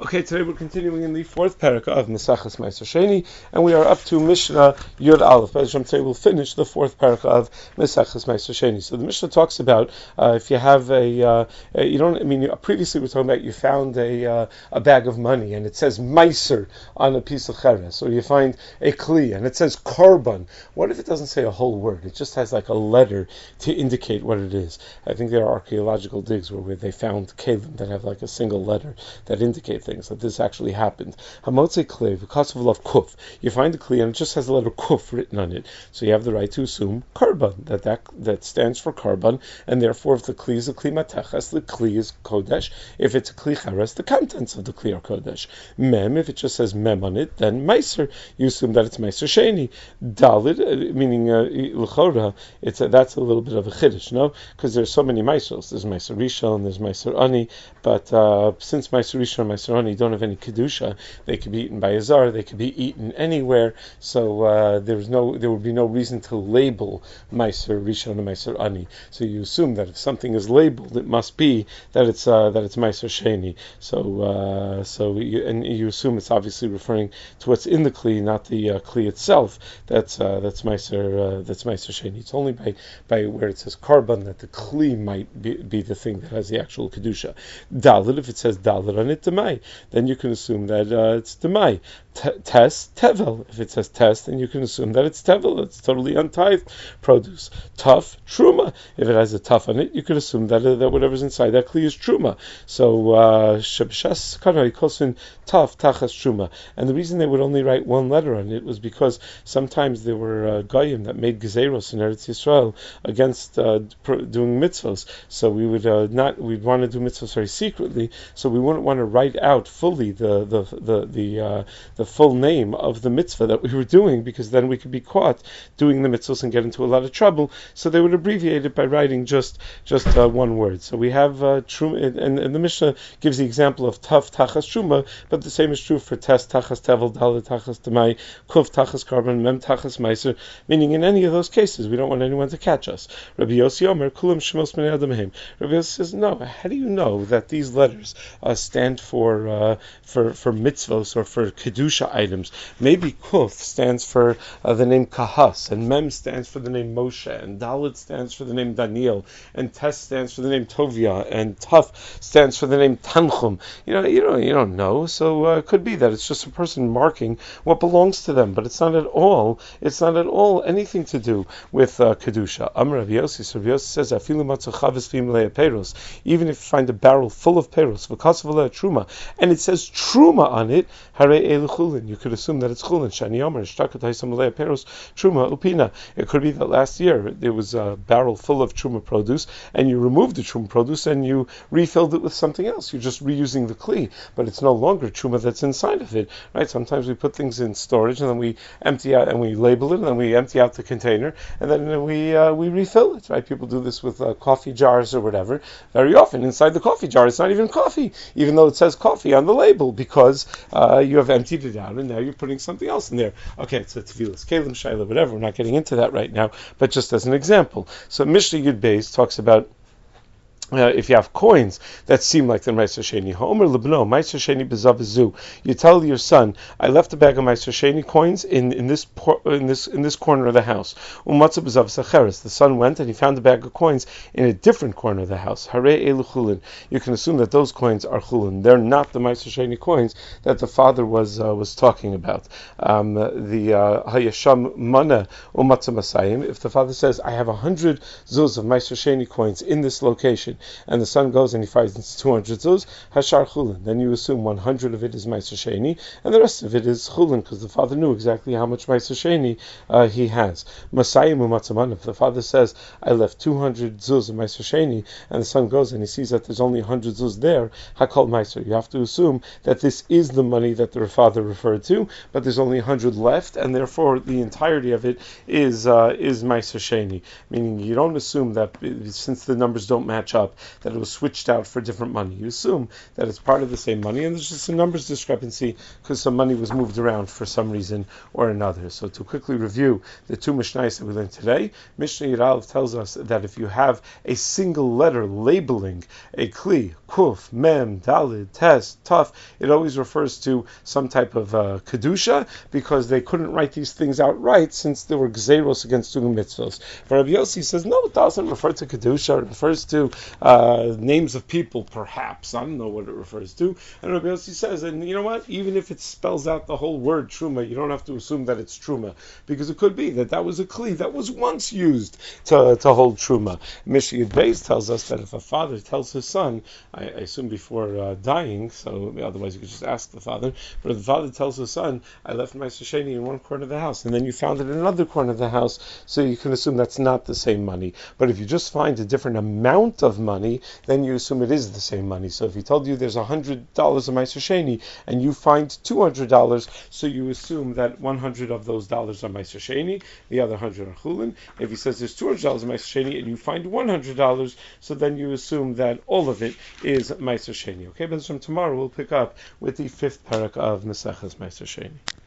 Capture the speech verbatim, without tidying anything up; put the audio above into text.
Okay, today we're continuing in the fourth parak of Mesachas Meiser Sheni, and we are up to Mishnah Yud Aleph. By the today we'll finish the fourth parak of Mesachas Meiser Sheni. So the Mishnah talks about uh, if you have a, uh, a, you don't, I mean, previously we were talking about you found a uh, a bag of money and it says Meiser on a piece of cheres, or you find a kli and it says Korban. What if it doesn't say a whole word? It just has like a letter to indicate what it is. I think there are archaeological digs where, where they found kelim that have like a single letter that indicate things, that this actually happened. Hamotze Klev, Kosovlov Kuf. You find the Kli and it just has the letter Kuf written on it. So you have the right to assume Karban, that that, that stands for Karban, and therefore if the Kli is a Kli Mateches, the Kli is Kodesh. If it's a Kli Cheres, the contents of the Kli are Kodesh. Mem, if it just says Mem on it, then Meiser, you assume that it's Meiser Sheni. Dalid, uh, meaning L'chora, uh, it's a, that's a little bit of a Chiddush, no? Because there's so many Meisers. There's Meiser Rishon, there's Meiser Ani, but uh, since Meiser Rishon and Meiser Ani don't have any kedusha, they could be eaten by a zar, they could be eaten anywhere. So uh, there's no, there would be no reason to label Meiser Rishon and Meiser Ani. So you assume that if something is labeled, it must be that it's uh, that it's Meiser Sheni. So uh, so you, and you assume it's obviously referring to what's in the kli, not the uh, kli itself. That's uh, that's Meiser uh, that's Meiser Sheni. It's only by by where it says Karban that the kli might be, be the thing that has the actual kedusha. Dalit, if it says Dalit on it, Demai, then you can assume that uh, it's Demai. Test, Tevel. If it says test, then you can assume that it's Tevel. It's totally untithed produce. Tough, Truma. If it has a tough on it, you can assume that uh, that whatever's inside that kli is Truma. So Shabshas Kanai Kosin tough Tachas Truma. And the reason they would only write one letter on it was because sometimes there were uh, goyim that made gezeros in Eretz Yisrael against uh, pr- doing mitzvos. So we would uh, not we'd want to do mitzvos very secretly. So we wouldn't want to write out fully the the the the, uh, the full name of the mitzvah that we were doing, because then we could be caught doing the mitzvahs and get into a lot of trouble. So they would abbreviate it by writing just just uh, one word. So we have uh, truma, and, and the Mishnah gives the example of taf tachas truma, but the same is true for tes tachas tevel, dalet tachas demai, kuf tachas karban, mem tachas meiser. Meaning, in any of those cases, we don't want anyone to catch us. Rabbi Yossi Omer kulam shemos bnei adam heim. Rabbi Yossi says, no. How do you know that these letters uh, stand for uh, for for mitzvos or for kedusha items? Maybe Kuf stands for uh, the name Kahas, and Mem stands for the name Moshe, and Dalit stands for the name Daniel, and Tes stands for the name Tovia, and Tuf stands for the name Tanchum. You know, you don't, you don't know. So uh, it could be that it's just a person marking what belongs to them, but it's not at all. It's not at all anything to do with uh, kedusha. Amar Rav Yossi, so Rav Yossi says, "Afilu matzu chavis v'imlei peros." Even if you find a barrel full of peros, v'kasavale truma, and it says truma on it, hare elu chulin. You could assume that it's chulin. Shani Omer shtakat haisamalei peros truma upina. It could be that last year there was a barrel full of truma produce, and you removed the truma produce and you refilled it with something else. You're just reusing the kli, but it's no longer truma that's inside of it, right? Sometimes we put things in storage and then we empty out and we label it, and then we empty out the container, and then we uh, we refill it, right? People do this with uh, coffee jars or whatever. Very often inside the coffee jar, it's not even coffee, even though it says coffee on the label, because uh, you have emptied it out and now you're putting something else in there. Okay, it's a tevilas, kelim, shaila, whatever. We're not getting into that right now, but just as an example. So Mishnah Yud Beis talks about Uh, if you have coins that seem like the Meiser Sheni, Homer Lebno, Meiser Sheni Bezav Zu, you tell your son, I left a bag of Meiser Sheni coins in, in this por- in this in this corner of the house. Umatza Bezav Sacheres. The son went and he found a bag of coins in a different corner of the house. Hare Elu Chulin. You can assume that those coins are Chulin. They're not the Meiser Sheni coins that the father was uh, was talking about. Um, the Hayasham Mana Umatza Masayim. If the father says, I have a hundred zuz of Meiser Sheni coins in this location, and the son goes and he finds two hundred zuz, hashar chulin. Then you assume one hundred of it is Meiser Sheni, and the rest of it is chulin, because the father knew exactly how much Meiser Sheni uh, he has. Masayim umatzaman. If the father says, I left two hundred zuz of Meiser Sheni, and the son goes and he sees that there's only one hundred zuz there, hakol Meiser. You have to assume that this is the money that the father referred to, but there's only one hundred left, and therefore the entirety of it is uh, is Meiser Sheni. Meaning you don't assume that, since the numbers don't match up, up that it was switched out for different money. You assume that it's part of the same money, and there's just a numbers discrepancy because some money was moved around for some reason or another. So to quickly review the two Mishnayos that we learned today, Mishnah Yud Aleph tells us that if you have a single letter labeling a kli, kuf, mem, dalid, tes, taf, it always refers to some type of uh, kedusha, because they couldn't write these things out right since there were gzeros against doing mitzvos. But Rabbi Yossi says, no, it doesn't refer to kedusha. It refers to uh, names of people, perhaps. I don't know what it refers to. And Rabbi Yossi says, and you know what? Even if it spells out the whole word truma, you don't have to assume that it's truma, because it could be that that was a kli that was once used to, to hold truma. Mishnah Yud Beis tells us that if a father tells his son, I, I assume before uh, dying, so otherwise you could just ask the father, but if the father tells his son, I left my Sheni in one corner of the house, and then you found it in another corner of the house, so you can assume that's not the same money. But if you just find a different amount of money, then you assume it is the same money. So if he told you there's one hundred dollars of Meiser Sheni, and you find two hundred dollars, so you assume that one hundred of those dollars are Meiser Sheni, the other one hundred are Chulin. If he says there's two hundred dollars of Meiser Sheni, and you find one hundred dollars, so then you assume that all of it is Meiser Sheni. Okay, but from tomorrow we'll pick up with the fifth parak of Maseches Meiser Sheni.